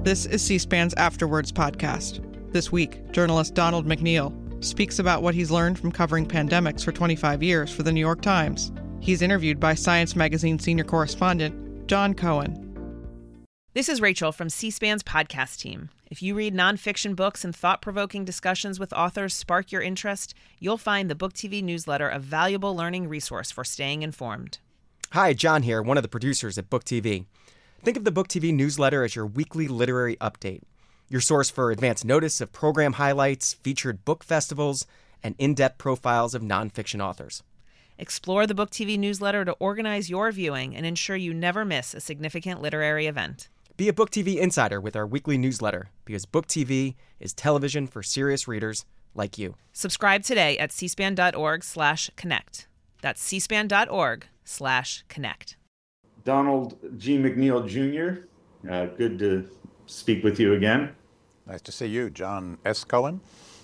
This is C-SPAN's Afterwards podcast. This week, journalist Donald McNeil speaks about what he's learned from covering pandemics for 25 years for The New York Times. He's interviewed by Science Magazine senior correspondent John Cohen. This is Rachel from C-SPAN's podcast team. If you read nonfiction books and thought-provoking discussions with authors spark your interest, you'll find the Book TV newsletter a valuable learning resource for staying informed. Hi, John here, one of the producers at Book TV. Think of the Book TV newsletter as your weekly literary update, your source for advance notice of program highlights, featured book festivals, and in-depth profiles of nonfiction authors. Explore the Book TV newsletter to organize your viewing and ensure you never miss a significant literary event. Be a Book TV insider with our weekly newsletter, because Book TV is television for serious readers like you. Subscribe today at cspan.org/connect. That's cspan.org/connect. Donald G. McNeil Jr., good to speak with you again. Nice to see you, John S. Cohen.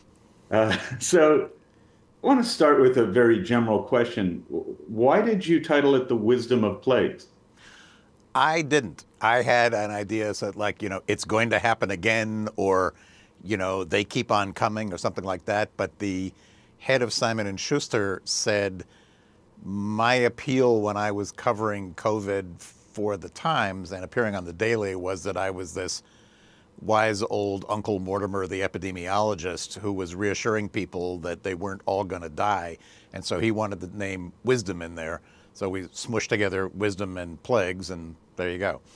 So I want to start with a very general question. Why did you title it The Wisdom of Plagues? I didn't. I had an idea that, it's going to happen again, or, they keep on coming, or something like that. But the head of Simon & Schuster said, my appeal when I was covering COVID for the Times and appearing on the Daily was that I was this wise old Uncle Mortimer, the epidemiologist, who was reassuring people that they weren't all going to die. And so he wanted the name Wisdom in there. So we smushed together Wisdom and Plagues, and there you go.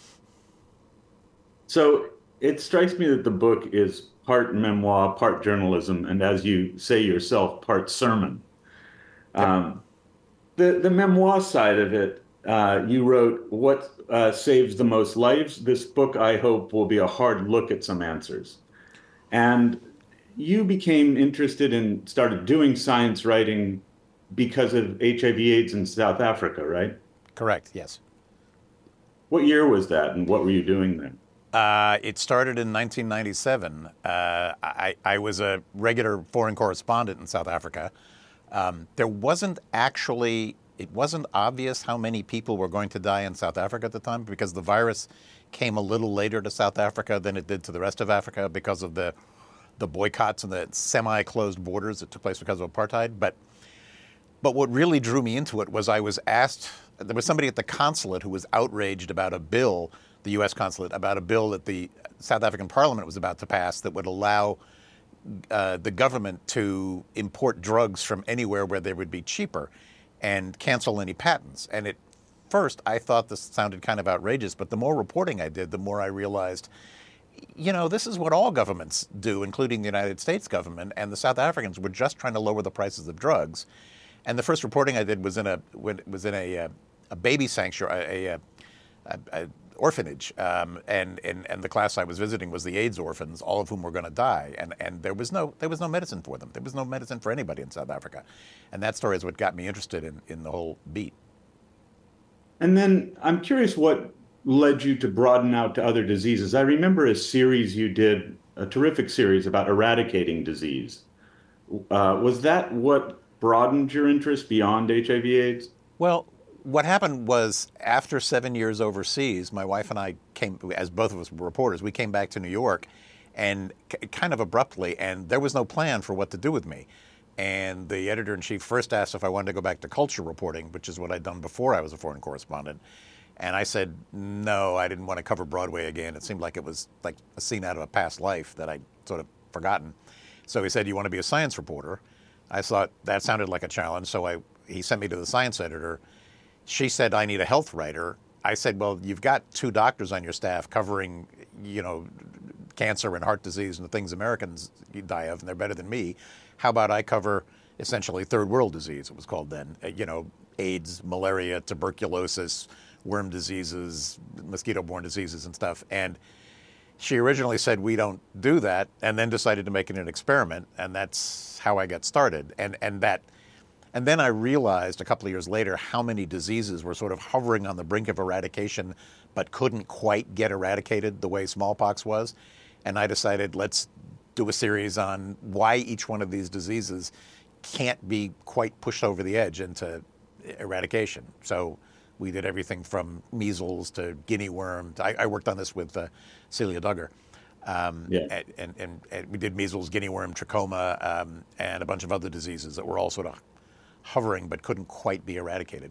So it strikes me that the book is part memoir, part journalism, and as you say yourself, part sermon. Yep. The memoir side of it, you wrote, What Saves the Most Lives? This book, I hope, will be a hard look at some answers. And you became interested and started doing science writing because of HIV/AIDS in South Africa, right? Correct, yes. What year was that, and what were you doing then? It started in 1997. I was a regular foreign correspondent in South Africa. It wasn't obvious how many people were going to die in South Africa at the time, because the virus came a little later to South Africa than it did to the rest of Africa because of the boycotts and the semi-closed borders that took place because of apartheid. But what really drew me into it was I was asked, there was somebody at the consulate who was outraged about a bill, the U.S. consulate, about a bill that the South African parliament was about to pass that would allow the government to import drugs from anywhere where they would be cheaper and cancel any patents. And at first, I thought this sounded kind of outrageous, but the more reporting I did, the more I realized, this is what all governments do, including the United States government, and the South Africans were just trying to lower the prices of drugs. And the first reporting I did was in a baby sanctuary, a orphanage, and the class I was visiting was the AIDS orphans, all of whom were going to die, and there was no medicine for them. There was no medicine for anybody in South Africa, and that story is what got me interested in the whole beat. And then I'm curious what led you to broaden out to other diseases. I remember a series you did, a terrific series about eradicating disease. Was that what broadened your interest beyond HIV/AIDS? Well, what happened was, after 7 years overseas, my wife and I came, as both of us were reporters, we came back to New York, and kind of abruptly, and there was no plan for what to do with me. And the editor-in-chief first asked if I wanted to go back to culture reporting, which is what I'd done before I was a foreign correspondent. And I said, no, I didn't want to cover Broadway again. It seemed like it was like a scene out of a past life that I'd sort of forgotten. So he said, you want to be a science reporter? I thought that sounded like a challenge, so he sent me to the science editor. She said, I need a health writer. I said, well, you've got 2 doctors on your staff covering, cancer and heart disease and the things Americans die of, and they're better than me. How about I cover essentially third world disease, it was called then, AIDS, malaria, tuberculosis, worm diseases, mosquito-borne diseases and stuff. And she originally said, we don't do that, and then decided to make it an experiment, and that's how I got started. And then I realized a couple of years later how many diseases were sort of hovering on the brink of eradication but couldn't quite get eradicated the way smallpox was. And I decided, let's do a series on why each one of these diseases can't be quite pushed over the edge into eradication. So we did everything from measles to guinea worm. I worked on this with Celia Duggar. Yeah. And we did measles, guinea worm, trachoma, and a bunch of other diseases that were all sort of hovering but couldn't quite be eradicated.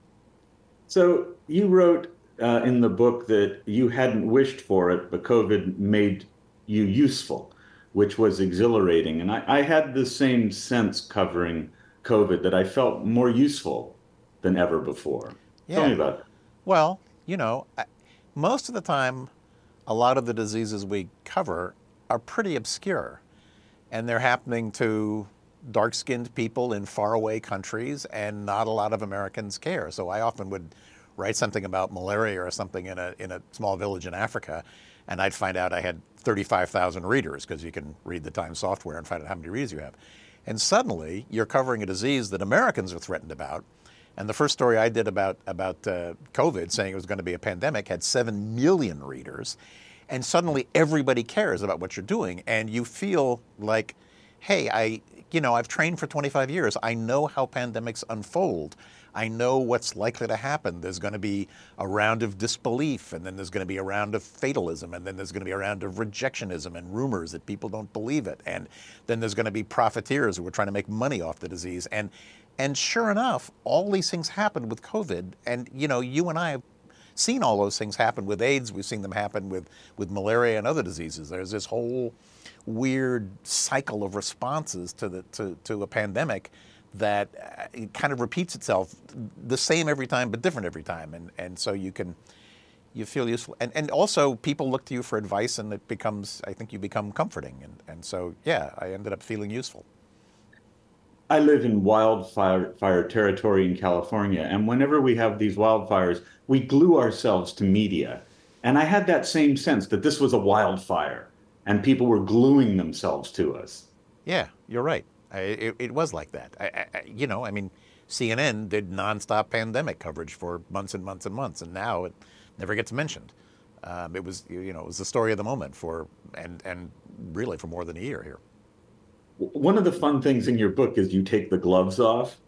So you wrote in the book that you hadn't wished for it, but COVID made you useful, which was exhilarating. And I had the same sense covering COVID, that I felt more useful than ever before. Tell me about that. Well, most of the time, a lot of the diseases we cover are pretty obscure, and they're happening to dark-skinned people in faraway countries, and not a lot of Americans care. So I often would write something about malaria or something in a small village in Africa, and I'd find out I had 35,000 readers, because you can read the Times software and find out how many readers you have. And suddenly, you're covering a disease that Americans are threatened about. And the first story I did about COVID, saying it was going to be a pandemic, had 7 million readers. And suddenly, everybody cares about what you're doing, and you feel like, hey, I've trained for 25 years. I know how pandemics unfold. I know what's likely to happen. There's going to be a round of disbelief, and then there's going to be a round of fatalism, and then there's going to be a round of rejectionism and rumors that people don't believe it. And then there's going to be profiteers who are trying to make money off the disease. And sure enough, all these things happened with COVID. And, you and I have seen all those things happen with AIDS. We've seen them happen with malaria and other diseases. There's this whole weird cycle of responses to a pandemic that kind of repeats itself, the same every time, but different every time. And so you feel useful. And also people look to you for advice, and I think you become comforting. And so, yeah, I ended up feeling useful. I live in wildfire territory in California, and whenever we have these wildfires, we glue ourselves to media. And I had that same sense that this was a wildfire, and people were gluing themselves to us. Yeah, you're right. It was like that. CNN did nonstop pandemic coverage for months and months and months, and now it never gets mentioned. It was the story of the moment and really for more than a year here. One of the fun things in your book is you take the gloves off.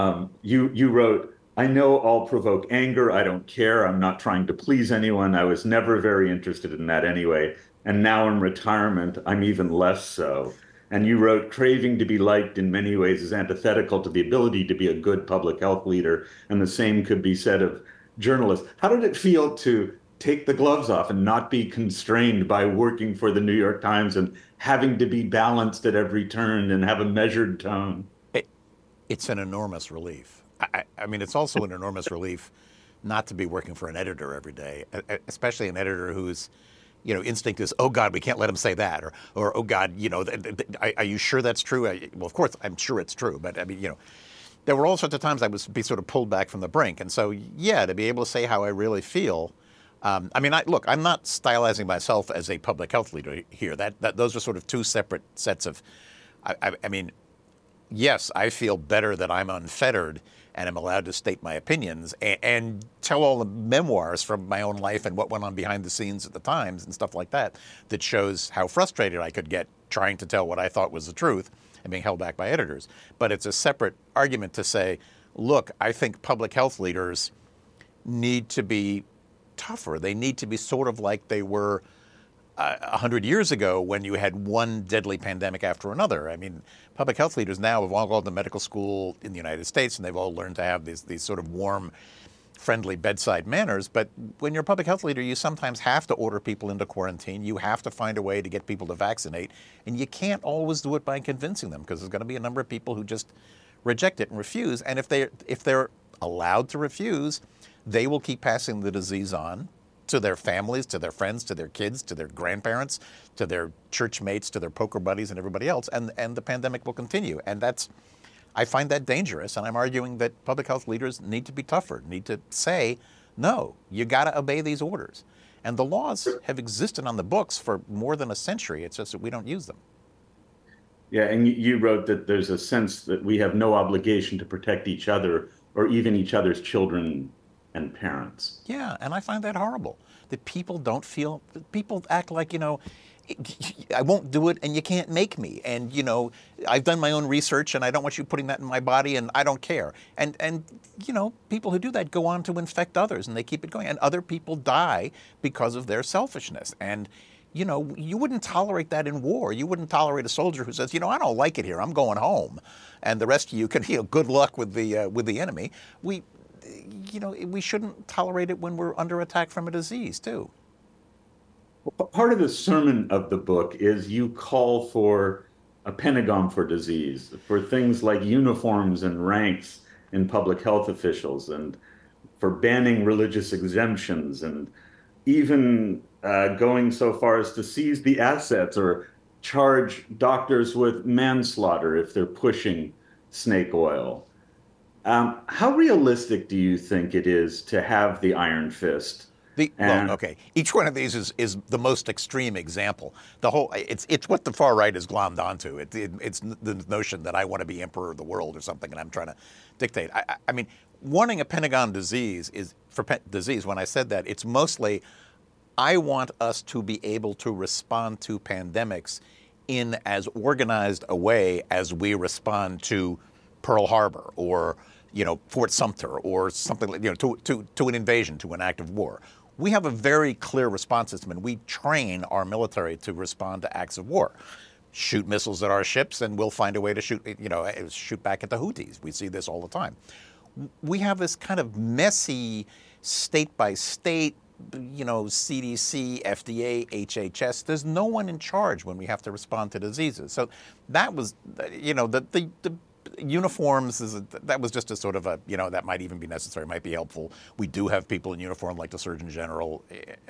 You wrote, "I know I'll provoke anger. I don't care. I'm not trying to please anyone. I was never very interested in that anyway. And now in retirement, I'm even less so." And you wrote, "Craving to be liked in many ways is antithetical to the ability to be a good public health leader. And the same could be said of journalists." How did it feel to take the gloves off and not be constrained by working for the New York Times and having to be balanced at every turn and have a measured tone? It's an enormous relief. I mean, it's also an enormous relief not to be working for an editor every day, especially an editor whose instinct is, oh God, we can't let him say that, or oh God, are you sure that's true? Well, of course, I'm sure it's true, but I mean, there were all sorts of times I would be sort of pulled back from the brink, and so yeah, to be able to say how I really feel. I'm not stylizing myself as a public health leader here. That those are sort of two separate sets of. I mean, yes, I feel better that I'm unfettered and I'm allowed to state my opinions and tell all the memoirs from my own life and what went on behind the scenes at the Times and stuff like that shows how frustrated I could get trying to tell what I thought was the truth and being held back by editors. But it's a separate argument to say, look, I think public health leaders need to be tougher. They need to be sort of like they were 100 years ago when you had one deadly pandemic after another. I mean, public health leaders now have all gone to medical school in the United States, and they've all learned to have these sort of warm, friendly bedside manners. But when you're a public health leader, you sometimes have to order people into quarantine. You have to find a way to get people to vaccinate. And you can't always do it by convincing them, because there's going to be a number of people who just reject it and refuse. And if they're allowed to refuse, they will keep passing the disease on to their families, to their friends, to their kids, to their grandparents, to their church mates, to their poker buddies and everybody else, and the pandemic will continue. And I find that dangerous, and I'm arguing that public health leaders need to be tougher, need to say, no, you got to obey these orders. And the laws have existed on the books for more than a century. It's just that we don't use them. Yeah, and you wrote that there's a sense that we have no obligation to protect each other or even each other's children and parents. Yeah, and I find that horrible, that people act like, I won't do it and you can't make me. And, I've done my own research and I don't want you putting that in my body and I don't care. And people who do that go on to infect others and they keep it going. And other people die because of their selfishness. And, you wouldn't tolerate that in war. You wouldn't tolerate a soldier who says, I don't like it here. I'm going home, and the rest of you can, good luck with the enemy. We shouldn't tolerate it when we're under attack from a disease too. Part of the sermon of the book is you call for a Pentagon for disease, for things like uniforms and ranks in public health officials, and for banning religious exemptions, and even going so far as to seize the assets or charge doctors with manslaughter if they're pushing snake oil. How realistic do you think it is to have the iron fist? Each one of these is the most extreme example. It's what the far right is glommed onto. It's the notion that I want to be emperor of the world or something, and I'm trying to dictate. I mean, wanting a Pentagon disease when I said that, it's mostly I want us to be able to respond to pandemics in as organized a way as we respond to Pearl Harbor or Fort Sumter or something like to an invasion, to an act of war. We have a very clear response system, and we train our military to respond to acts of war. Shoot missiles at our ships, and we'll find a way to shoot back at the Houthis. We see this all the time. We have this kind of messy state by state, CDC, FDA, HHS. There's no one in charge when we have to respond to diseases. So that was, the uniforms that was just a sort of that might even be necessary, might be helpful. We do have people in uniform like the Surgeon General.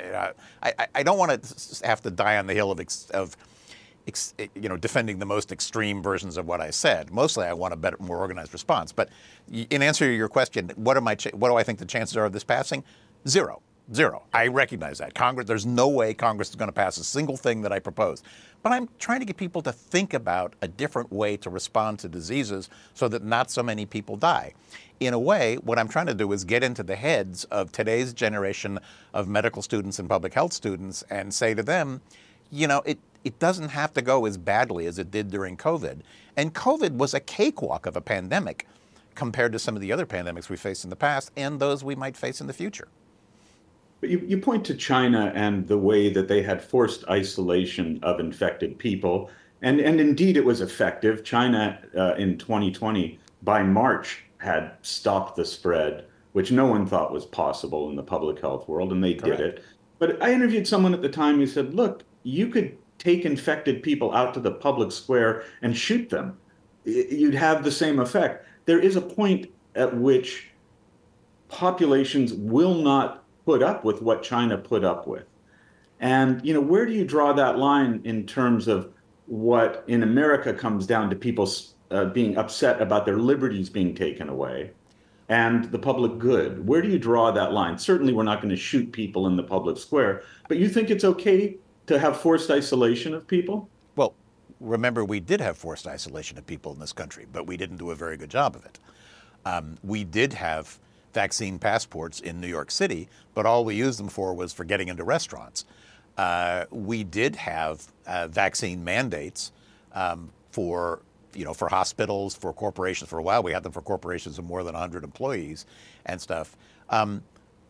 I don't want to have to die on the hill of defending the most extreme versions of what I said. Mostly, I want a better, more organized response. But in answer to your question, what do I think the chances are of this passing? Zero. I recognize that. There's no way Congress is going to pass a single thing that I propose. But I'm trying to get people to think about a different way to respond to diseases so that not so many people die. In a way, what I'm trying to do is get into the heads of today's generation of medical students and public health students and say to them, it doesn't have to go as badly as it did during COVID. And COVID was a cakewalk of a pandemic compared to some of the other pandemics we faced in the past and those we might face in the future. But you point to China and the way that they had forced isolation of infected people. And indeed, it was effective. China in 2020, by March, had stopped the spread, which no one thought was possible in the public health world, and they did it. But I interviewed someone at the time who said, look, you could take infected people out to the public square and shoot them. You'd have the same effect. There is a point at which populations will not put up with what China put up with. And, where do you draw that line in terms of what in America comes down to people being upset about their liberties being taken away and the public good? Where do you draw that line? Certainly, we're not going to shoot people in the public square, but you think it's okay to have forced isolation of people? Well, remember, we did have forced isolation of people in this country, but we didn't do a very good job of it. We did have vaccine passports in New York City, but all we used them for was for getting into restaurants. We did have vaccine mandates for hospitals, for corporations. For a while, we had them for corporations of more than 100 employees and stuff. Am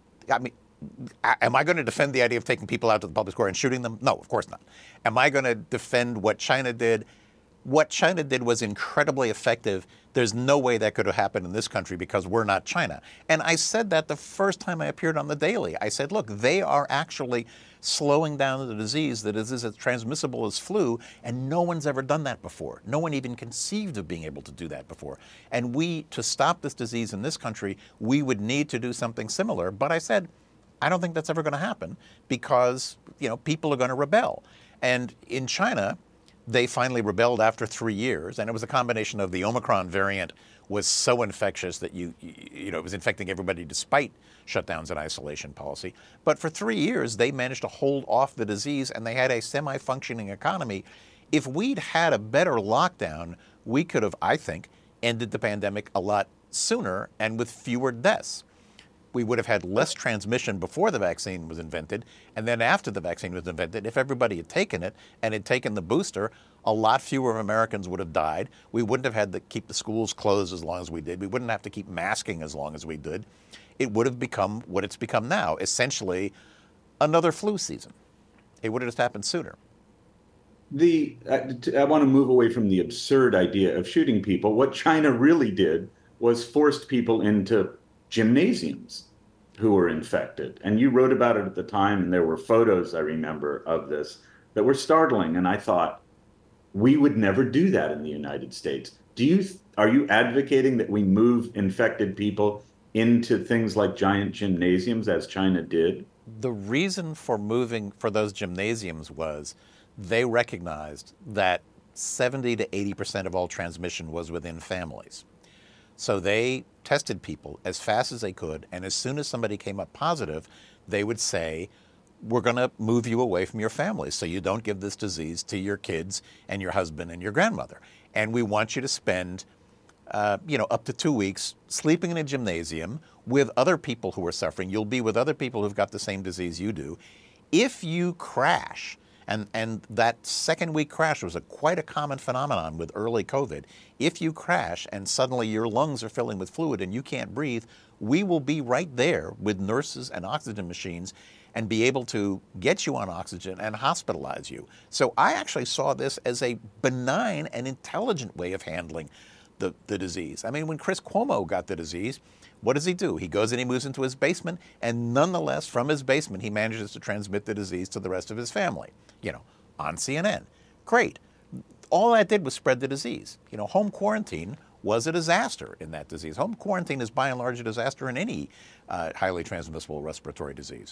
I going to defend the idea of taking people out to the public square and shooting them? No, of course not. Am I going to defend what China did? What China did was incredibly effective. There's no way that could have happened in this country because we're not China. And I said that the first time I appeared on The Daily. I said, look, they are actually slowing down the disease that is as transmissible as flu, and no one's ever done that before. No one even conceived of being able to do that before. And to stop this disease in this country, we would need to do something similar. But I said, I don't think that's ever going to happen because, people are going to rebel. And in China, they finally rebelled after 3 years, and it was a combination of the Omicron variant was so infectious that it was infecting everybody despite shutdowns and isolation policy. But for 3 years, they managed to hold off the disease, and they had a semi-functioning economy. If we'd had a better lockdown, we could have, I think, ended the pandemic a lot sooner and with fewer deaths. We would have had less transmission before the vaccine was invented, and then after the vaccine was invented, if everybody had taken it and had taken the booster, a lot fewer Americans would have died. We wouldn't have had to keep the schools closed as long as we did. We wouldn't have to keep masking as long as we did. It would have become what it's become now, essentially another flu season. It would have just happened sooner. I want to move away from the absurd idea of shooting people. What China really did was forced people into gymnasiums who were infected. And you wrote about it at the time, and there were photos, I remember, of this that were startling. And I thought, we would never do that in the United States. Are you advocating that we move infected people into things like giant gymnasiums, as China did? The reason for moving for those gymnasiums was they recognized that 70 to 80% of all transmission was within families. So they tested people as fast as they could, and as soon as somebody came up positive, they would say, we're going to move you away from your family so you don't give this disease to your kids and your husband and your grandmother. And we want you to spend up to 2 weeks sleeping in a gymnasium with other people who are suffering. You'll be with other people who've got the same disease you do. If you crash, and that second week crash was quite a common phenomenon with early COVID. If you crash and suddenly your lungs are filling with fluid and you can't breathe, we will be right there with nurses and oxygen machines and be able to get you on oxygen and hospitalize you. So I actually saw this as a benign and intelligent way of handling the disease. I mean, when Chris Cuomo got the disease, what does he do? He goes and he moves into his basement, and nonetheless, from his basement, he manages to transmit the disease to the rest of his family, on CNN. Great. All that did was spread the disease. Home quarantine was a disaster in that disease. Home quarantine is by and large a disaster in any highly transmissible respiratory disease.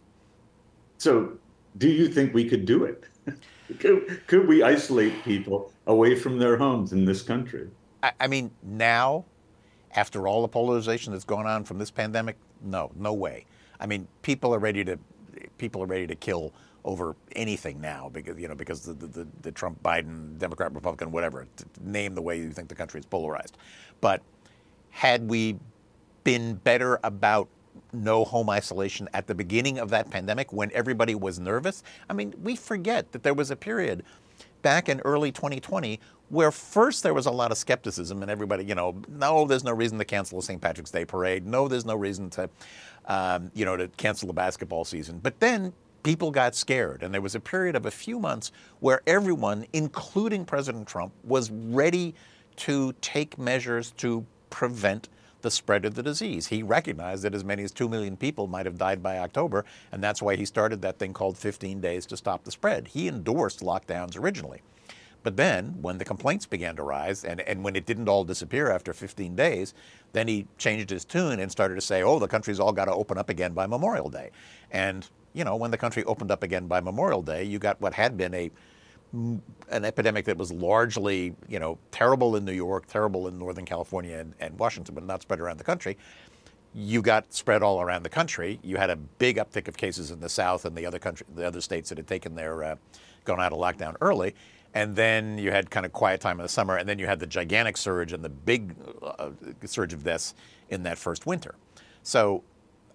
So do you think we could do it? Could we isolate people away from their homes in this country? I mean, now, after all the polarization that's going on from this pandemic, no way. I mean, people are ready to kill over anything now because the Trump, Biden, Democrat, Republican, whatever, name the way you think the country is polarized. But had we been better about no home isolation at the beginning of that pandemic when everybody was nervous? I mean, we forget that there was a period back in early 2020 where first there was a lot of skepticism and everybody, no, there's no reason to cancel the St. Patrick's Day parade. No, there's no reason to, to cancel the basketball season. But then people got scared, and there was a period of a few months where everyone, including President Trump, was ready to take measures to prevent the spread of the disease. He recognized that as many as 2 million people might have died by October, and that's why he started that thing called 15 days to stop the spread. He endorsed lockdowns originally. But then, when the complaints began to rise, and when it didn't all disappear after 15 days, then he changed his tune and started to say, the country's all got to open up again by Memorial Day. And, when the country opened up again by Memorial Day, you got what had been an epidemic that was largely, terrible in New York, terrible in Northern California and Washington, but not spread around the country. You got spread all around the country. You had a big uptick of cases in the South and the other states that had taken their, gone out of lockdown early. And then you had kind of quiet time in the summer, and then you had the gigantic surge and the big surge of deaths in that first winter. So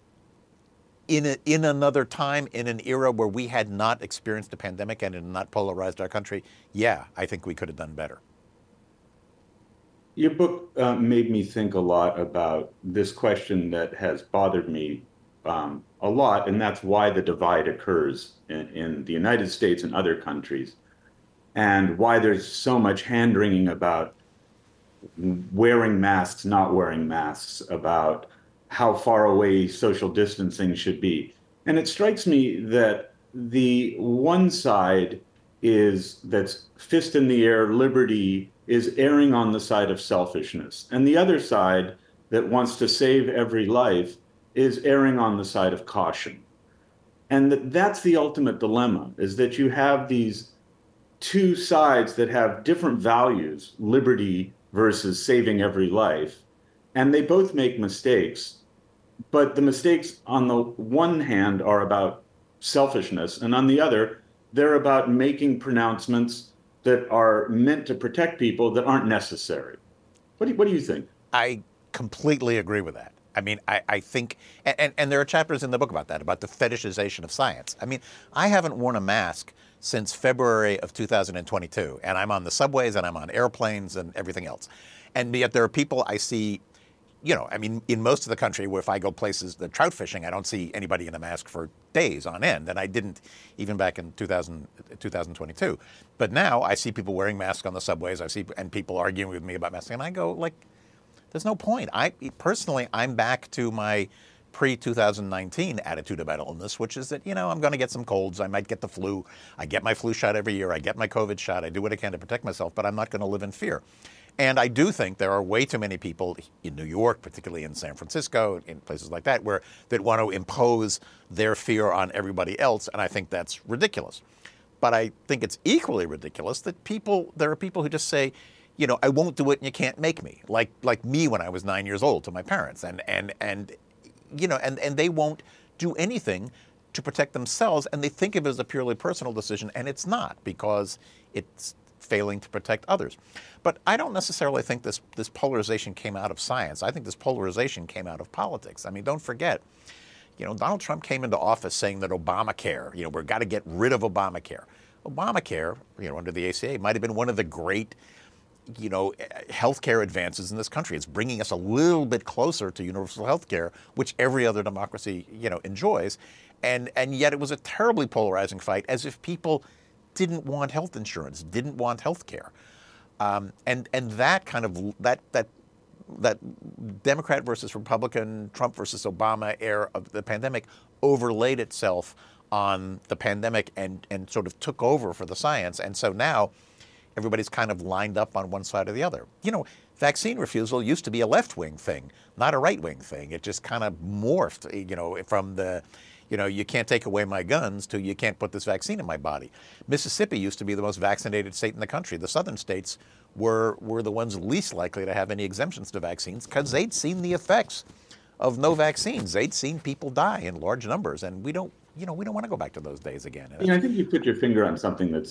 in another time, in an era where we had not experienced a pandemic and it had not polarized our country, I think we could have done better. Your book made me think a lot about this question that has bothered me a lot, and that's why the divide occurs in the United States and other countries, and why there's so much hand-wringing about wearing masks, not wearing masks, about how far away social distancing should be. And it strikes me that the one side that's fist in the air, liberty, is erring on the side of selfishness. And the other side that wants to save every life is erring on the side of caution. And that's the ultimate dilemma, is that you have these two sides that have different values, liberty versus saving every life, and they both make mistakes. But the mistakes on the one hand are about selfishness, and on the other, they're about making pronouncements that are meant to protect people that aren't necessary. What do you think? I completely agree with that. I mean, I think, and there are chapters in the book about that, about the fetishization of science. I mean, I haven't worn a mask since February of 2022, and I'm on the subways and I'm on airplanes and everything else. And yet there are people I see I mean, in most of the country, where if I go places, the trout fishing, I don't see anybody in a mask for days on end, and I didn't even back in 2022. But now I see people wearing masks on the subways. And people arguing with me about masks, and I go like, there's no point. I'm back to my pre-2019 attitude about illness, which is that, I'm going to get some colds. I might get the flu. I get my flu shot every year. I get my COVID shot. I do what I can to protect myself, but I'm not going to live in fear. And I do think there are way too many people in New York, particularly in San Francisco, in places like that, that want to impose their fear on everybody else, and I think that's ridiculous. But I think it's equally ridiculous that there are people who just say, I won't do it and you can't make me, like me when I was 9 years old to my parents, and they won't do anything to protect themselves, and they think of it as a purely personal decision, and it's not, because it's failing to protect others. But I don't necessarily think this polarization came out of science. I think this polarization came out of politics. I mean, don't forget, Donald Trump came into office saying that Obamacare, we've got to get rid of Obamacare. Obamacare, under the ACA, might have been one of the great, healthcare advances in this country. It's bringing us a little bit closer to universal healthcare, which every other democracy, enjoys. And yet it was a terribly polarizing fight, as if people didn't want health insurance, didn't want health care. And that kind of, that Democrat versus Republican, Trump versus Obama era of the pandemic overlaid itself on the pandemic and sort of took over for the science. And so now everybody's kind of lined up on one side or the other. Vaccine refusal used to be a left-wing thing, not a right-wing thing. It just kind of morphed, from the, you can't take away my guns to you can't put this vaccine in my body. Mississippi used to be the most vaccinated state in the country. The southern states were the ones least likely to have any exemptions to vaccines because they'd seen the effects of no vaccines. They'd seen people die in large numbers, and we don't want to go back to those days again. I think you put your finger on something that's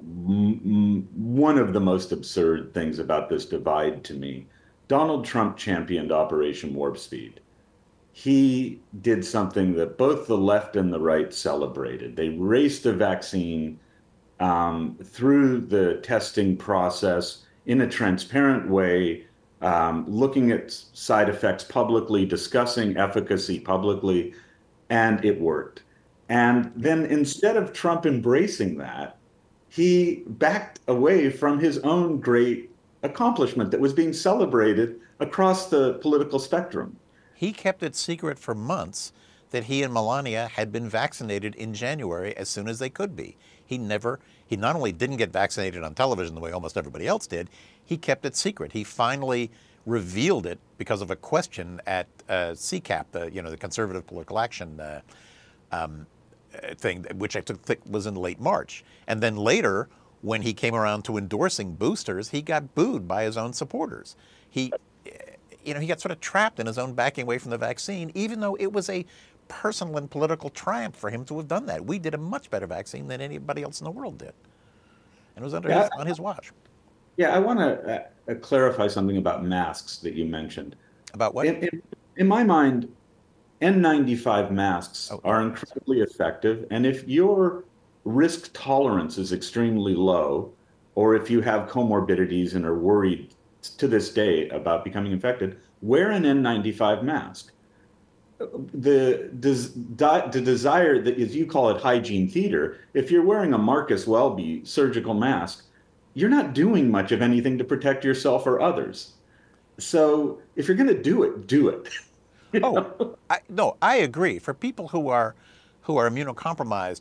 one of the most absurd things about this divide to me. Donald Trump championed Operation Warp Speed. He did something that both the left and the right celebrated. They raced a vaccine through the testing process in a transparent way, looking at side effects publicly, discussing efficacy publicly, and it worked. And then instead of Trump embracing that, he backed away from his own great accomplishment that was being celebrated across the political spectrum. He kept it secret for months that he and Melania had been vaccinated in January as soon as they could be. He not only didn't get vaccinated on television the way almost everybody else did, he kept it secret. He finally revealed it because of a question at CCAP, the Conservative Political Action thing, which I think was in late March. And then later, when he came around to endorsing boosters, he got booed by his own supporters. He got sort of trapped in his own backing away from the vaccine, even though it was a personal and political triumph for him to have done that. We did a much better vaccine than anybody else in the world did. And it was on his watch. Yeah, I want to clarify something about masks that you mentioned. About what? In my mind, N95 masks are incredibly effective. And if your risk tolerance is extremely low, or if you have comorbidities and are worried to this day about becoming infected, wear an N95 mask. The desire that, as you call it, hygiene theater, if you're wearing a Marcus Welby surgical mask, you're not doing much of anything to protect yourself or others. So if you're going to do it, do it. I agree. For people who are immunocompromised,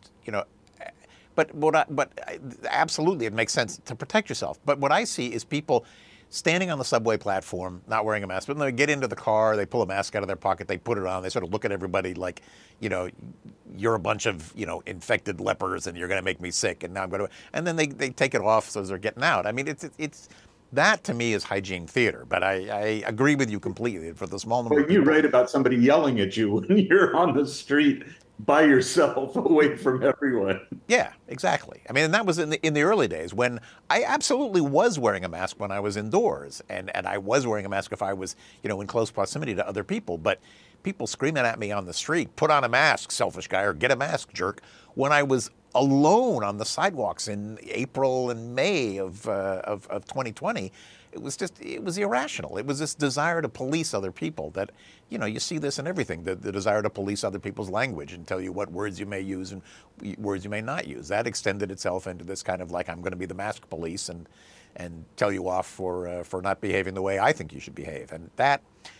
but absolutely, it makes sense to protect yourself. But what I see is people standing on the subway platform, not wearing a mask, but then they get into the car, they pull a mask out of their pocket, they put it on, they sort of look at everybody like, you're a bunch of, infected lepers and you're going to make me sick, and now I'm going to, and then they take it off as they're getting out. I mean, it's that to me is hygiene theater, but I agree with you completely. For the small number of people, you write about somebody yelling at you when you're on the street by yourself, away from everyone. Yeah, exactly. I mean, and that was in the early days when I absolutely was wearing a mask when I was indoors, and I was wearing a mask if I was, in close proximity to other people. But people screaming at me on the street, "Put on a mask, selfish guy," or "Get a mask, jerk," when I was alone on the sidewalks in April and May of 2020, it was irrational. It was this desire to police other people that, you see this in everything, the desire to police other people's language and tell you what words you may use and words you may not use. That extended itself into this kind of like, I'm going to be the mask police and tell you off for not behaving the way I think you should behave. And that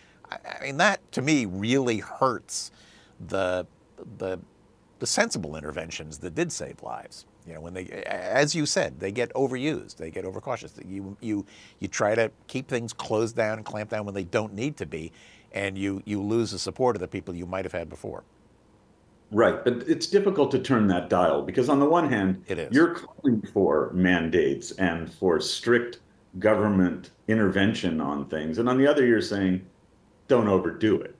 to me really hurts the sensible interventions that did save lives. When they, as you said, they get overused, they get overcautious. You try to keep things closed down and clamp down when they don't need to be, and you lose the support of the people you might have had before. Right, but it's difficult to turn that dial because on the one hand, you're calling for mandates and for strict government intervention on things, and on the other, you're saying, don't overdo it.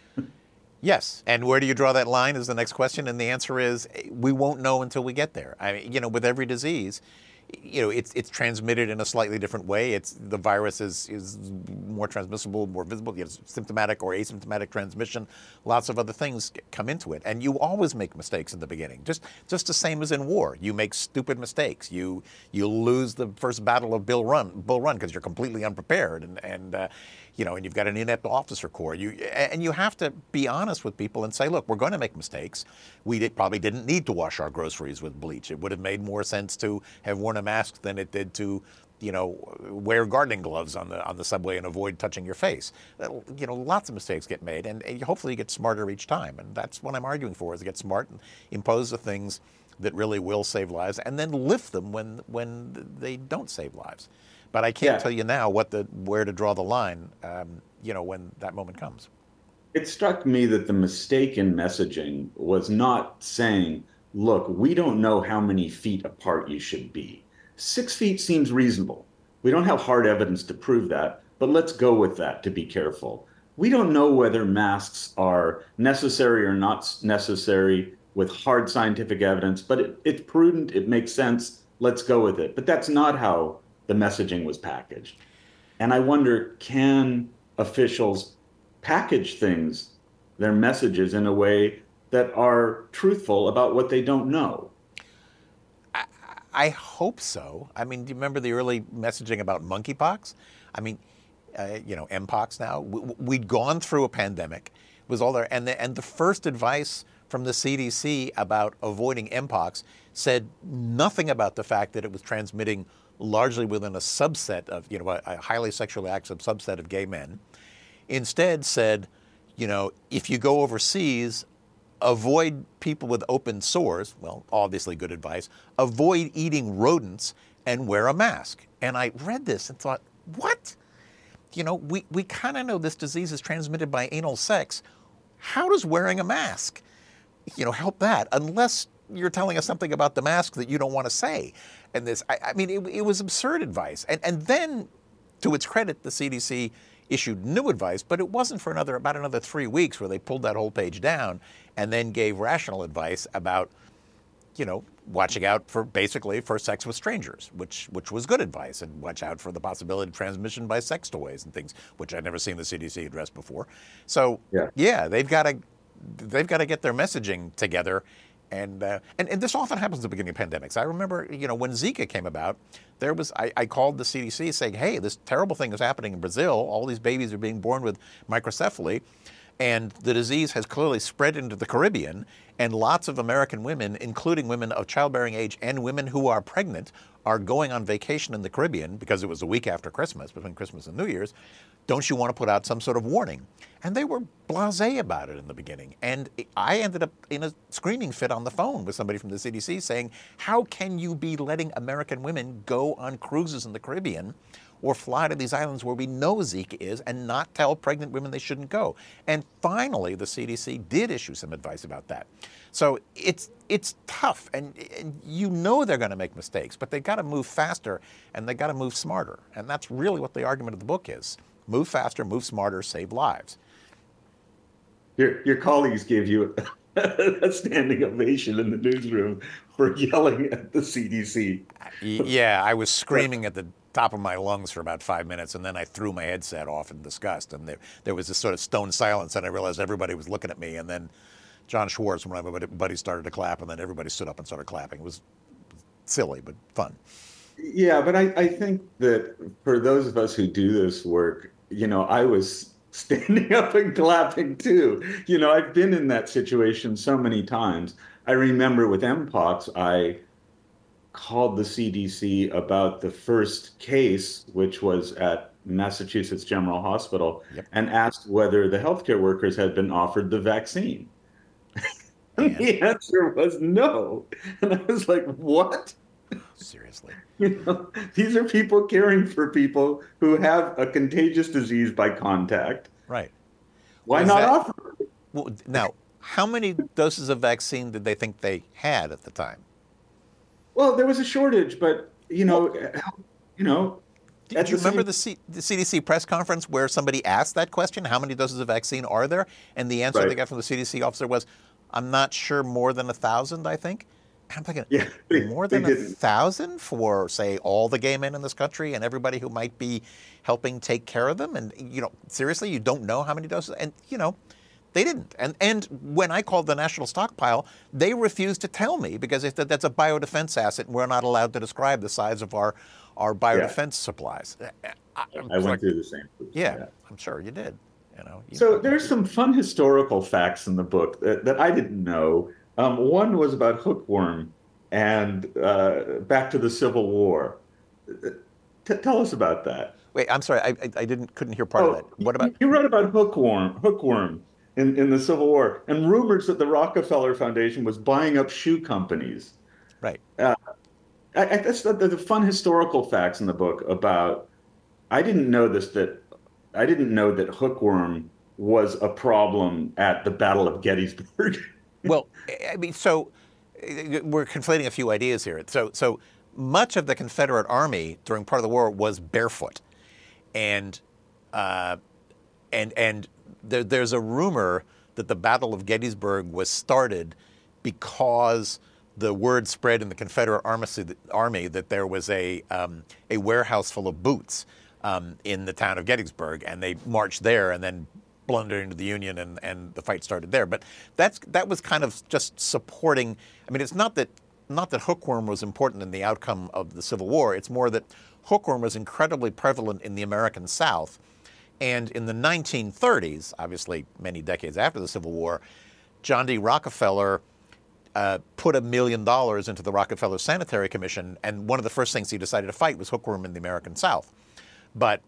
Yes, and where do you draw that line is the next question, and the answer is we won't know until we get there. I mean, with every disease, it's transmitted in a slightly different way. The virus is more transmissible, more visible. You have symptomatic or asymptomatic transmission. Lots of other things come into it, and you always make mistakes in the beginning. Just the same as in war, you make stupid mistakes. You lose the first battle of Bull Run because you're completely unprepared, and you've got an inept officer corps. And you have to be honest with people and say, look, we're going to make mistakes. We probably didn't need to wash our groceries with bleach. It would have made more sense to have worn a mask than it did to, wear gardening gloves on the subway and avoid touching your face. Lots of mistakes get made, and hopefully you get smarter each time. And that's what I'm arguing for, is to get smart and impose the things that really will save lives, and then lift them when they don't save lives. But I can't tell you now where to draw the line, when that moment comes. It struck me that the mistake in messaging was not saying, look, we don't know how many feet apart you should be. 6 feet seems reasonable. We don't have hard evidence to prove that, but let's go with that to be careful. We don't know whether masks are necessary or not necessary with hard scientific evidence, but it's prudent, it makes sense, let's go with it. But that's not how the messaging was packaged. And I wonder, can officials package their messages in a way that are truthful about what they don't know? I hope so. I mean, do you remember the early messaging about monkeypox? I mean, Mpox now. We'd gone through a pandemic. It was all there. And the first advice from the CDC about avoiding Mpox said nothing about the fact that it was transmitting largely within a subset of, a highly sexually active subset of gay men. Instead said, if you go overseas, avoid people with open sores. Well, obviously good advice. Avoid eating rodents and wear a mask. And I read this and thought, what? We kind of know this disease is transmitted by anal sex. How does wearing a mask, help that? Unless you're telling us something about the mask that you don't want to say. And this, it was absurd advice. And then, to its credit, the CDC issued new advice, but it wasn't for about another 3 weeks where they pulled that whole page down and then gave rational advice about, watching out for sex with strangers, which was good advice, and watch out for the possibility of transmission by sex toys and things, which I'd never seen the CDC address before. So they've got to get their messaging together. And this often happens at the beginning of pandemics. I remember, when Zika came about, I called the CDC saying, hey, this terrible thing is happening in Brazil. All these babies are being born with microcephaly, and the disease has clearly spread into the Caribbean, and lots of American women, including women of childbearing age and women who are pregnant, are going on vacation in the Caribbean because it was a week after Christmas, between Christmas and New Year's. Don't you want to put out some sort of warning? And they were blasé about it in the beginning. And I ended up in a screaming fit on the phone with somebody from the CDC saying, how can you be letting American women go on cruises in the Caribbean or fly to these islands where we know Zika is and not tell pregnant women they shouldn't go? And finally, the CDC did issue some advice about that. So it's tough, and they're going to make mistakes, but they've got to move faster and they've got to move smarter. And that's really what the argument of the book is. Move faster, move smarter, save lives. Your colleagues gave you a standing ovation in the newsroom for yelling at the CDC. Yeah, I was screaming at the top of my lungs for about 5 minutes, and then I threw my headset off in disgust. And there was this sort of stone silence, and I realized everybody was looking at me. And then John Schwartz, one of my buddies, started to clap, and then everybody stood up and started clapping. It was silly, but fun. Yeah, but I think that for those of us who do this work, I was standing up and clapping too. I've been in that situation so many times. I remember with Mpox, I called the CDC about the first case, which was at Massachusetts General Hospital, Yep. and asked whether the healthcare workers had been offered the vaccine. And And the answer was no. And I was like, what? seriously. These are people caring for people who have a contagious disease by contact. Right. Why Was not that- offer it? Well, now, how many doses of vaccine did they think they had at the time? Well, there was a shortage, but at Do you the remember same- the CDC press conference where somebody asked that question? How many doses of vaccine are there? And the answer they Right. got from the CDC officer was, I'm not sure, more than 1,000, I think. And I'm thinking, Yeah, more they than didn't. 1,000 for, say, all the gay men in this country and everybody who might be helping take care of them? And, seriously, you don't know how many doses? And, they didn't. And when I called the National Stockpile, they refused to tell me because they said that's a biodefense asset and we're not allowed to describe the size of our biodefense supplies. I went through the same. Yeah, I'm sure you did. So there's some fun historical facts in the book that I didn't know. One was about hookworm and back to the Civil War. Tell us about that. Wait, I'm sorry, I couldn't hear part of that. What about? You wrote about hookworm in the Civil War, and rumors that the Rockefeller Foundation was buying up shoe companies. Right. That's the fun historical facts in the book about. I didn't know that hookworm was a problem at the Battle of Gettysburg. Well, I mean, so we're conflating a few ideas here. So much of the Confederate Army during part of the war was barefoot, and there's a rumor that the Battle of Gettysburg was started because the word spread in the Confederate Army that there was a warehouse full of boots in the town of Gettysburg, and they marched there and then blundered into the Union, and the fight started there. But that was kind of just supporting. I mean, it's not that hookworm was important in the outcome of the Civil War. It's more that hookworm was incredibly prevalent in the American South. And in the 1930s, obviously many decades after the Civil War, John D. Rockefeller put $1 million into the Rockefeller Sanitary Commission, and one of the first things he decided to fight was hookworm in the American South. But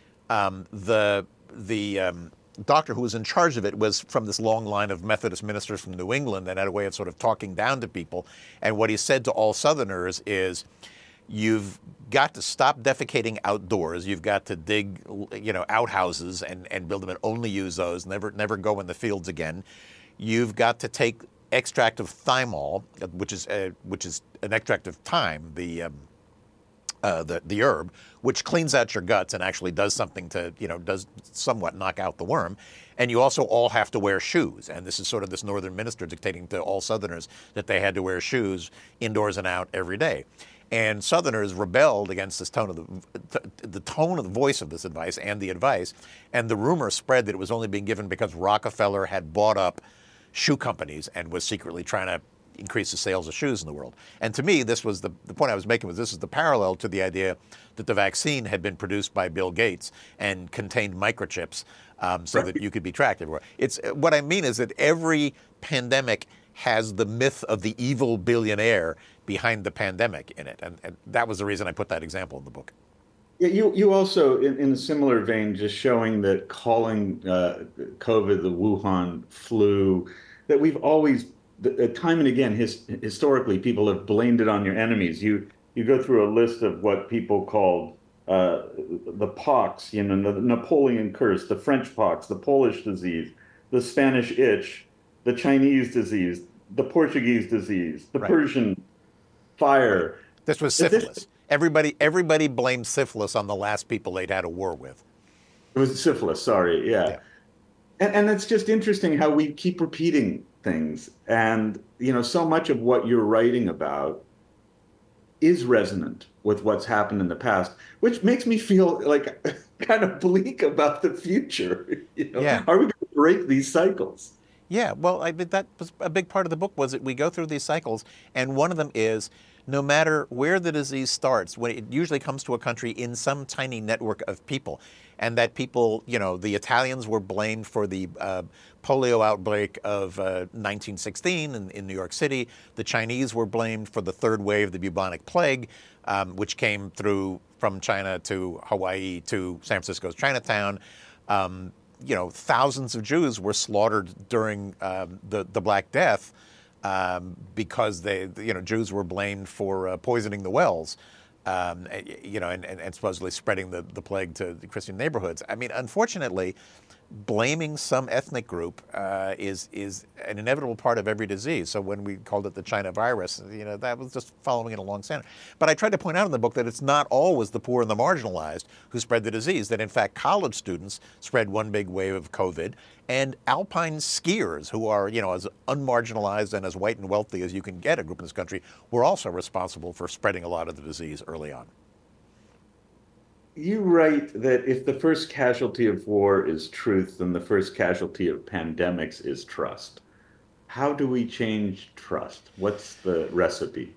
the doctor who was in charge of it was from this long line of Methodist ministers from New England and had a way of sort of talking down to people. And what he said to all Southerners is, you've got to stop defecating outdoors. You've got to dig, outhouses and build them and only use those. Never go in the fields again. You've got to take extract of thymol, which is an extract of thyme, the herb, which cleans out your guts and actually does something to, does somewhat knock out the worm. And you also all have to wear shoes. And this is sort of this northern minister dictating to all Southerners that they had to wear shoes indoors and out every day. And Southerners rebelled against this tone of the tone of the voice of this advice and the advice. And the rumor spread that it was only being given because Rockefeller had bought up shoe companies and was secretly trying to increase the sales of shoes in the world. And to me, this was the point I was making was this is the parallel to the idea that the vaccine had been produced by Bill Gates and contained microchips so that you could be tracked everywhere. It's what I mean is that every pandemic has the myth of the evil billionaire behind the pandemic in it. And that was the reason I put that example in the book. Yeah, you also, in a similar vein, just showing that calling COVID the Wuhan flu, that we've always, time and again, historically, people have blamed it on your enemies. You go through a list of what people called the pox, the Napoleon curse, the French pox, the Polish disease, the Spanish itch, the Chinese disease, the Portuguese disease, the Persian fire. This was syphilis. Everybody blamed syphilis on the last people they'd had a war with. It was syphilis, sorry, yeah. And it's just interesting how we keep repeating things. And, so much of what you're writing about is resonant with what's happened in the past, which makes me feel like kind of bleak about the future. Yeah. Are we going to break these cycles? Yeah, well, that was a big part of the book was that we go through these cycles, and one of them is no matter where the disease starts, when it usually comes to a country in some tiny network of people. And that people, the Italians were blamed for the polio outbreak of 1916 in New York City. The Chinese were blamed for the third wave of the bubonic plague, which came through from China to Hawaii to San Francisco's Chinatown. Thousands of Jews were slaughtered during the Black Death because Jews were blamed for poisoning the wells. And supposedly spreading the plague to the Christian neighborhoods. I mean, unfortunately, blaming some ethnic group is an inevitable part of every disease. So when we called it the China virus, that was just following it along standard. But I tried to point out in the book that it's not always the poor and the marginalized who spread the disease, that in fact college students spread one big wave of COVID, and alpine skiers, who are, as unmarginalized and as white and wealthy as you can get a group in this country, were also responsible for spreading a lot of the disease early on. You write that if the first casualty of war is truth, then the first casualty of pandemics is trust. How do we change trust? What's the recipe?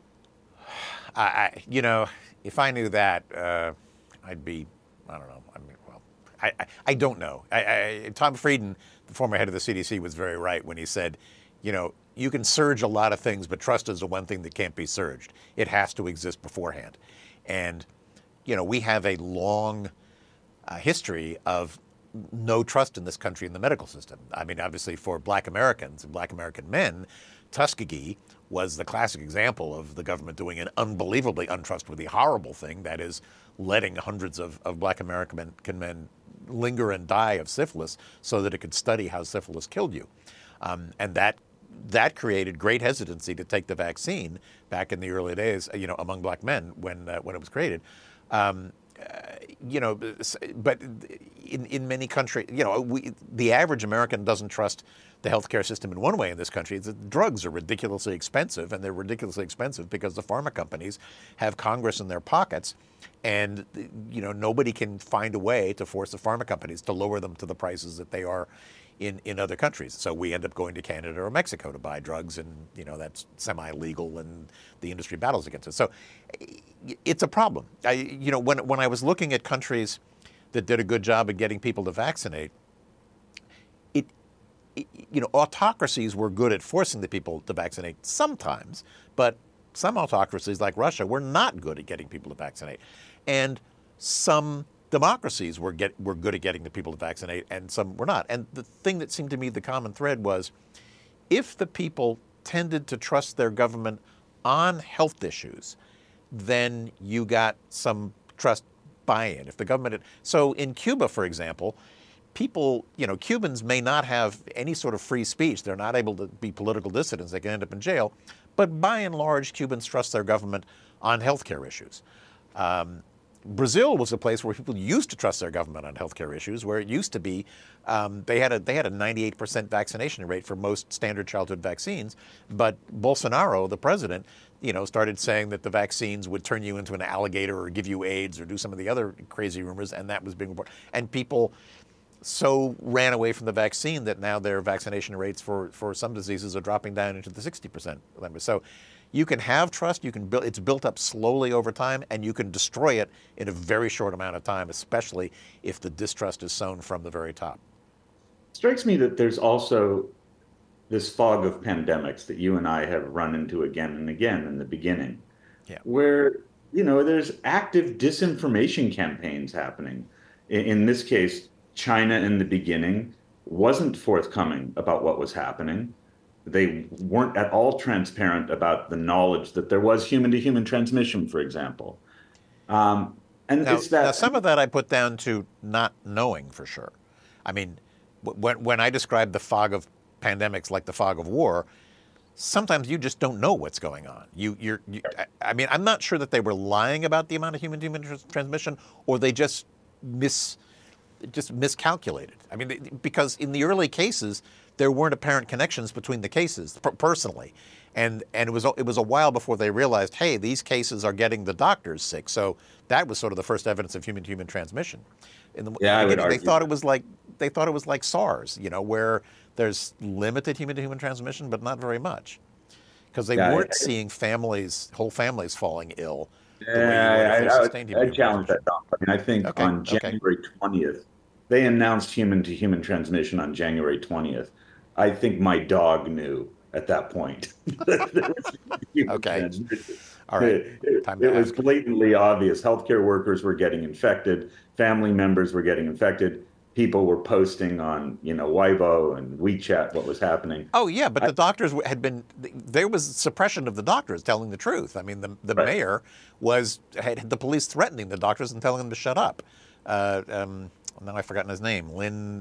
If I knew that, I'd be, I don't know. I don't know. Tom Frieden, the former head of the CDC, was very right when he said, you can surge a lot of things, but trust is the one thing that can't be surged. It has to exist beforehand. And we have a long history of no trust in this country in the medical system. I mean, obviously for Black Americans and Black American men, Tuskegee was the classic example of the government doing an unbelievably untrustworthy, horrible thing, that is letting hundreds of Black American men linger and die of syphilis so that it could study how syphilis killed you. And that created great hesitancy to take the vaccine back in the early days, among Black men when it was created. But in many countries, the average American doesn't trust the healthcare system in one way in this country. The drugs are ridiculously expensive, and they're ridiculously expensive because the pharma companies have Congress in their pockets, and nobody can find a way to force the pharma companies to lower them to the prices that they are in other countries. So we end up going to Canada or Mexico to buy drugs, and that's semi-legal, and the industry battles against it. So it's a problem. When I was looking at countries that did a good job at getting people to vaccinate, autocracies were good at forcing the people to vaccinate sometimes, but some autocracies like Russia were not good at getting people to vaccinate. And some democracies were good at getting the people to vaccinate, and some were not. And the thing that seemed to me the common thread was, if the people tended to trust their government on health issues, then you got some trust buy-in. If the government so in Cuba, for example, people, Cubans may not have any sort of free speech. They're not able to be political dissidents. They can end up in jail. But by and large, Cubans trust their government on healthcare issues. Brazil was a place where people used to trust their government on healthcare issues, where it used to be they had a 98% vaccination rate for most standard childhood vaccines. But Bolsonaro, the president, started saying that the vaccines would turn you into an alligator or give you AIDS or do some of the other crazy rumors, and that was being reported. And people so ran away from the vaccine that now their vaccination rates for some diseases are dropping down into the 60% limit. So you can have trust, it's built up slowly over time, and you can destroy it in a very short amount of time, especially if the distrust is sown from the very top. It strikes me that there's also this fog of pandemics that you and I have run into again and again in the beginning, where, there's active disinformation campaigns happening. In this case, China in the beginning wasn't forthcoming about what was happening. They weren't at all transparent about the knowledge that there was human-to-human transmission, for example. Now, some of that I put down to not knowing for sure. I mean, when I describe the fog of pandemics like the fog of war, sometimes you just don't know what's going on. I'm not sure that they were lying about the amount of human-to-human transmission, or they just miscalculated. I mean, because in the early cases, there weren't apparent connections between the cases personally, and it was a while before they realized, hey, these cases are getting the doctors sick. So that was sort of the first evidence of human-to-human transmission. They thought it was like SARS, where there's limited human-to-human transmission, but not very much. because they Yeah, weren't seeing whole families falling ill. I challenge that, Tom. I mean, I think Okay, on okay. January 20th, they announced human-to-human transmission on January 20th. I think my dog knew at that point that there was human Okay. transmission. All right. It was blatantly obvious. Healthcare workers were getting infected. Family members were getting infected. People were posting on, Weibo and WeChat what was happening. Oh, yeah, but the doctors there was suppression of the doctors telling the truth. I mean, the Right. mayor had the police threatening the doctors and telling them to shut up. Now I've forgotten his name. Lin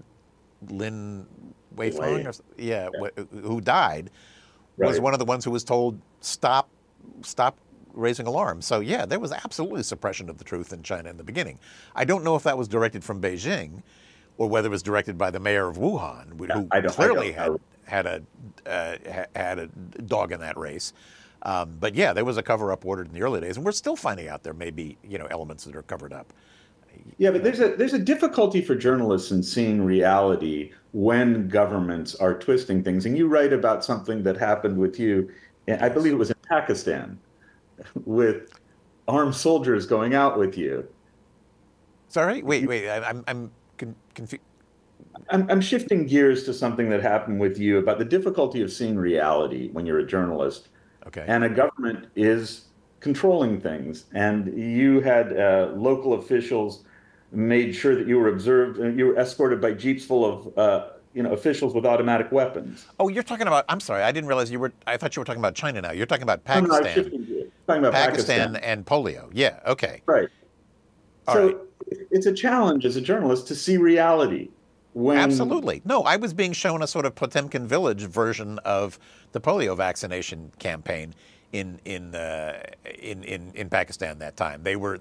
Weifeng, who died, was Right. one of the ones who was told, stop raising alarm. So, yeah, there was absolutely suppression of the truth in China in the beginning. I don't know if that was directed from Beijing or whether it was directed by the mayor of Wuhan, who clearly had a dog in that race. But yeah, there was a cover-up ordered in the early days, and we're still finding out there may be elements that are covered up. Yeah, but there's a difficulty for journalists in seeing reality when governments are twisting things. And you write about something that happened with you, I believe it was in Pakistan, with armed soldiers going out with you. Sorry, wait, I'm confused. I'm shifting gears to something that happened with you about the difficulty of seeing reality when you're a journalist. Okay. And a government is controlling things. And you had local officials made sure that you were observed and you were escorted by jeeps full of officials with automatic weapons. Oh, you're talking about, I'm sorry, I didn't realize I thought you were talking about China now. You're talking about No, I'm Pakistan. shifting gears. Talking about Pakistan and polio. Yeah, okay. Right. All So right. it's a challenge as a journalist to see reality. Absolutely. No, I was being shown a sort of Potemkin Village version of the polio vaccination campaign in Pakistan that time. They were,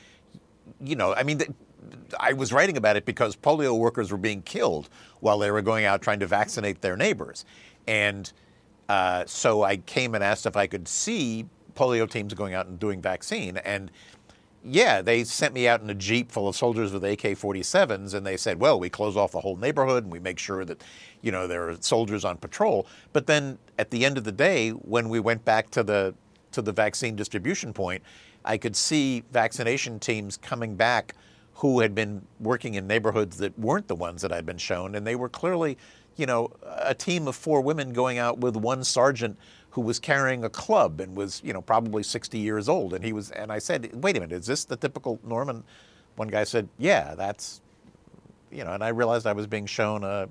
I mean, I was writing about it because polio workers were being killed while they were going out trying to vaccinate their neighbors. And so I came and asked if I could see polio teams going out and doing vaccine. And yeah, they sent me out in a Jeep full of soldiers with AK-47s, and they said, well, we close off the whole neighborhood and we make sure that, there are soldiers on patrol. But then at the end of the day, when we went back to the vaccine distribution point, I could see vaccination teams coming back who had been working in neighborhoods that weren't the ones that I'd been shown. And they were clearly, a team of 4 women going out with one sergeant who was carrying a club and was, probably 60 years old. And I said, wait a minute, is this the typical norm? And one guy said, yeah, that's, and I realized I was being shown a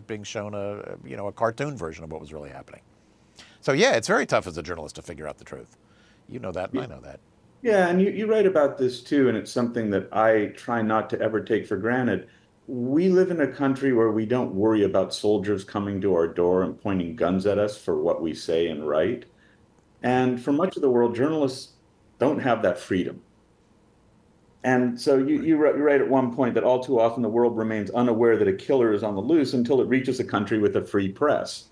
cartoon version of what was really happening. So yeah, it's very tough as a journalist to figure out the truth. You know that, and I know that. Yeah, and you write about this too, and it's something that I try not to ever take for granted. We live in a country where we don't worry about soldiers coming to our door and pointing guns at us for what we say and write. And for much of the world, journalists don't have that freedom. And so you write at one point that all too often the world remains unaware that a killer is on the loose until it reaches a country with a free press.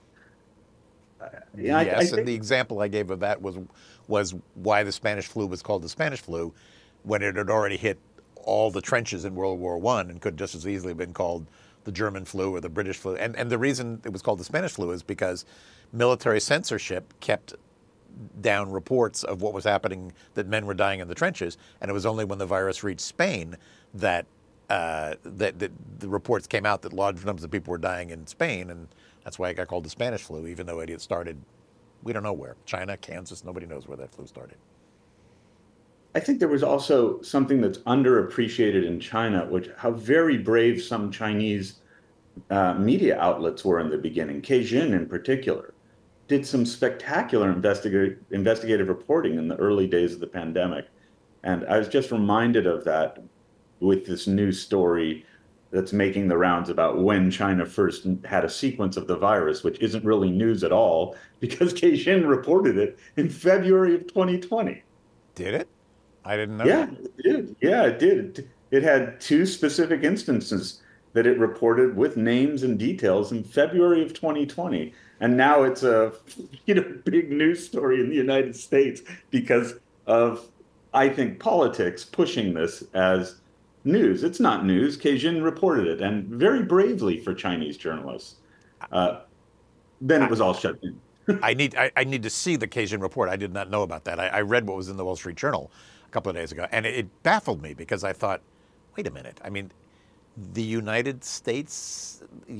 Yes, and the example I gave of that was why the Spanish flu was called the Spanish flu when it had already hit all the trenches in World War I and could just as easily have been called the German flu or the British flu. And the reason it was called the Spanish flu is because military censorship kept down reports of what was happening, that men were dying in the trenches, and it was only when the virus reached Spain that the reports came out that large numbers of people were dying in Spain, and that's why it got called the Spanish flu, even though it had started, we don't know where, China, Kansas, nobody knows where that flu started. I think there was also something that's underappreciated in China, how very brave some Chinese media outlets were in the beginning. Caixin, in particular, did some spectacular investigative reporting in the early days of the pandemic. And I was just reminded of that with this new story that's making the rounds about when China first had a sequence of the virus, which isn't really news at all because Caixin reported it in February of 2020. Did it? I didn't know. Yeah, it did. Yeah, it did. It had 2 specific instances that it reported with names and details in February of 2020. And now it's a big news story in the United States because of, I think, politics pushing this as news. It's not news. Caixin reported it, and very bravely for Chinese journalists. Then it was all shut down. I need to see the Caixin report. I did not know about that. I read what was in the Wall Street Journal a couple of days ago, and it baffled me because I thought, wait a minute. I mean, the United States,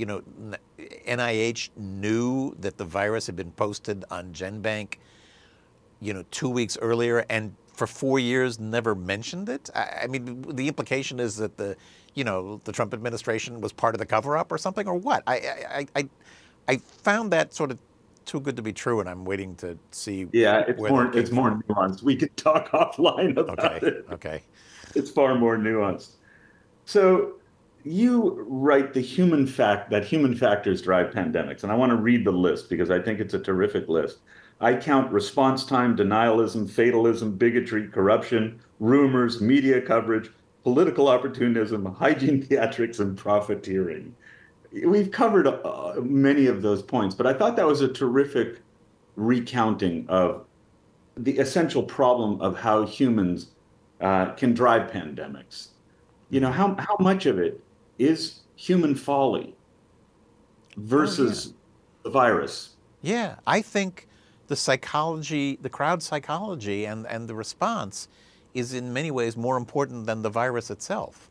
NIH knew that the virus had been posted on GenBank, 2 weeks earlier, and for 4 years never mentioned it. I mean, the implication is that the Trump administration was part of the cover-up or something, or what? I found that sort of too good to be true, and I'm waiting to see. Yeah, it's more nuanced. We could talk offline about it. Okay. It's far more nuanced. So you write that human factors drive pandemics, and I want to read the list because I think it's a terrific list. I count response time, denialism, fatalism, bigotry, corruption, rumors, media coverage, political opportunism, hygiene theatrics, and profiteering. We've covered many of those points, but I thought that was a terrific recounting of the essential problem of how humans can drive pandemics. How much of it is human folly versus the virus? Yeah, I think the psychology, the crowd psychology, and the response is in many ways more important than the virus itself.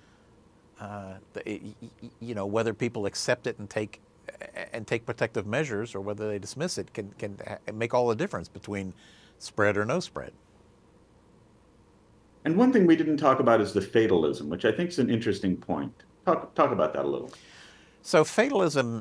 Whether people accept it and take protective measures, or whether they dismiss it, can make all the difference between spread or no spread. And one thing we didn't talk about is the fatalism, which I think is an interesting point. Talk about that a little. So fatalism,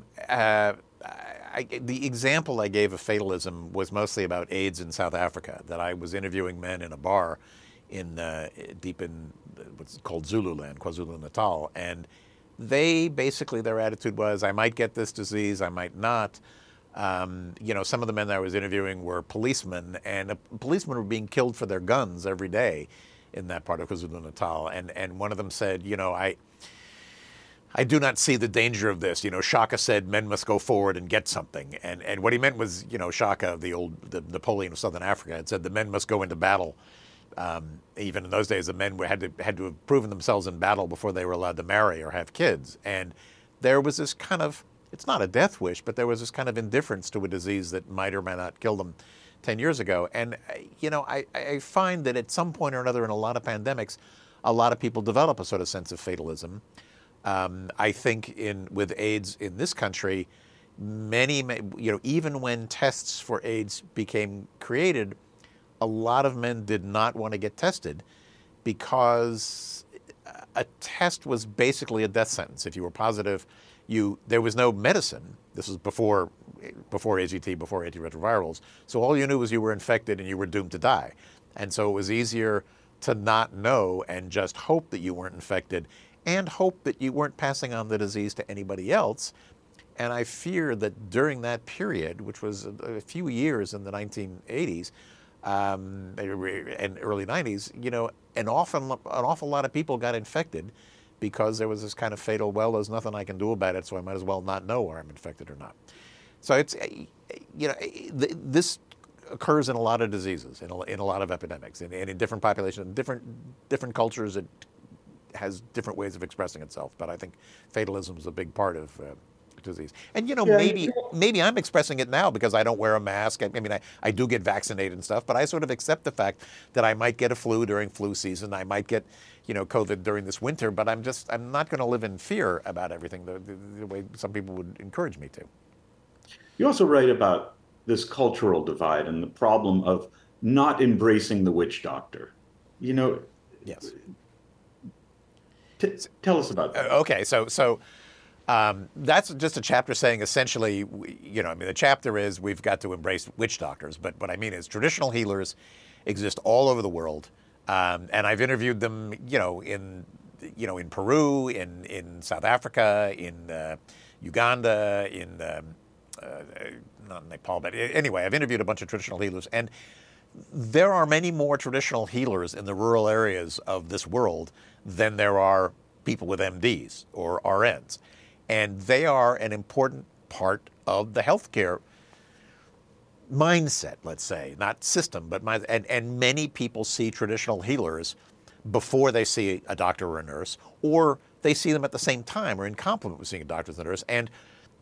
the example I gave of fatalism was mostly about AIDS in South Africa, that I was interviewing men in a bar deep in what's called Zululand, KwaZulu-Natal, and their attitude was, I might get this disease, I might not. Some of the men that I was interviewing were policemen, and policemen were being killed for their guns every day in that part of KwaZulu-Natal. And one of them said, I do not see the danger of this. Shaka said men must go forward and get something. And what he meant was, Shaka, the Napoleon of Southern Africa, had said the men must go into battle. Even in those days, the men had to have proven themselves in battle before they were allowed to marry or have kids. And there was this kind of, it's not a death wish, but there was this kind of indifference to a disease that might or might not kill them 10 years ago. And, I find that at some point or another in a lot of pandemics, a lot of people develop a sort of sense of fatalism. I think with AIDS in this country, even when tests for AIDS became created, a lot of men did not want to get tested because a test was basically a death sentence. If you were positive, there was no medicine. This was before AZT, before antiretrovirals. So all you knew was you were infected and you were doomed to die. And so it was easier to not know and just hope that you weren't infected and hope that you weren't passing on the disease to anybody else. And I fear that during that period, which was a few years in the 1980s and early 90s, an awful lot of people got infected because there was this kind of fatal, well, there's nothing I can do about it, so I might as well not know whether I'm infected or not. So it's, this occurs in a lot of diseases, in a lot of epidemics, and in different populations, different cultures. It has different ways of expressing itself, but I think fatalism is a big part of disease. And maybe I'm expressing it now because I don't wear a mask. I do get vaccinated and stuff, but I sort of accept the fact that I might get a flu during flu season. I might get, COVID during this winter, but I'm not going to live in fear about everything the way some people would encourage me to. You also write about this cultural divide and the problem of not embracing the witch doctor. Yes. Tell us about that. Okay, so that's just a chapter saying essentially, the chapter is we've got to embrace witch doctors, but what I mean is traditional healers exist all over the world, and I've interviewed them, in Peru, in South Africa, in Uganda, in not Nepal, but anyway, I've interviewed a bunch of traditional healers, and there are many more traditional healers in the rural areas of this world than there are people with MDs or RNs. And they are an important part of the healthcare mindset, let's say, not system, but mindset. And many people see traditional healers before they see a doctor or a nurse, or they see them at the same time or in complement with seeing a doctor or a nurse. And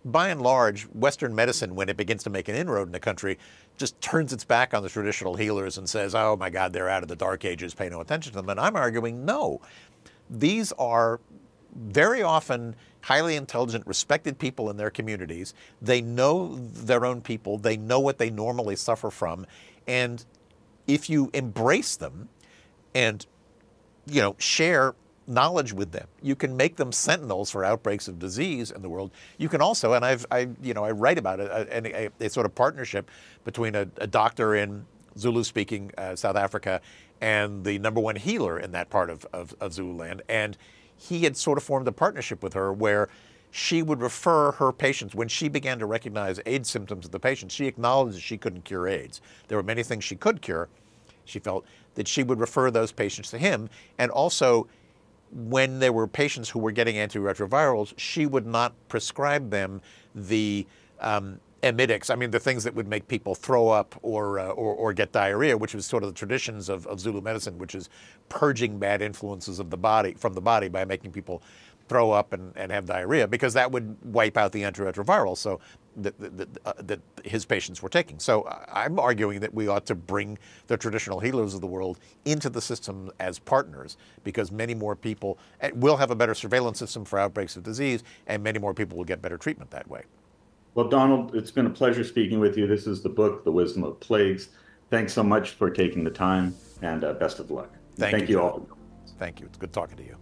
by and large, Western medicine, when it begins to make an inroad in the country, just turns its back on the traditional healers and says, oh my God, they're out of the dark ages, pay no attention to them. And I'm arguing, no. These are very often highly intelligent, respected people in their communities. They know their own people. They know what they normally suffer from. And if you embrace them and, share knowledge with them, you can make them sentinels for outbreaks of disease in the world. You can also, and I write about it, a sort of partnership between a doctor in Zulu-speaking South Africa and the number one healer in that part of Zululand. And he had sort of formed a partnership with her where she would refer her patients. When she began to recognize AIDS symptoms of the patients, she acknowledged that she couldn't cure AIDS. There were many things she could cure. She felt that she would refer those patients to him. And also, when there were patients who were getting antiretrovirals, she would not prescribe them the emetics, the things that would make people throw up or get diarrhea, which was sort of the traditions of Zulu medicine, which is purging bad influences of the body from the body by making people throw up and have diarrhea, because that would wipe out the antiretroviral so that his patients were taking. So I'm arguing that we ought to bring the traditional healers of the world into the system as partners, because many more people will have a better surveillance system for outbreaks of disease, and many more people will get better treatment that way. Well, Donald, it's been a pleasure speaking with you. This is the book, The Wisdom of Plagues. Thanks so much for taking the time, and best of luck. Thank you all. Thank you. It's good talking to you.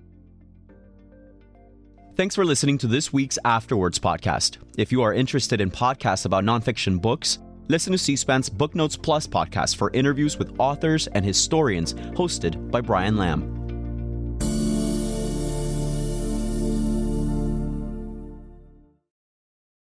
Thanks for listening to this week's Afterwards podcast. If you are interested in podcasts about nonfiction books, listen to C-SPAN's Book Notes Plus podcast for interviews with authors and historians hosted by Brian Lamb.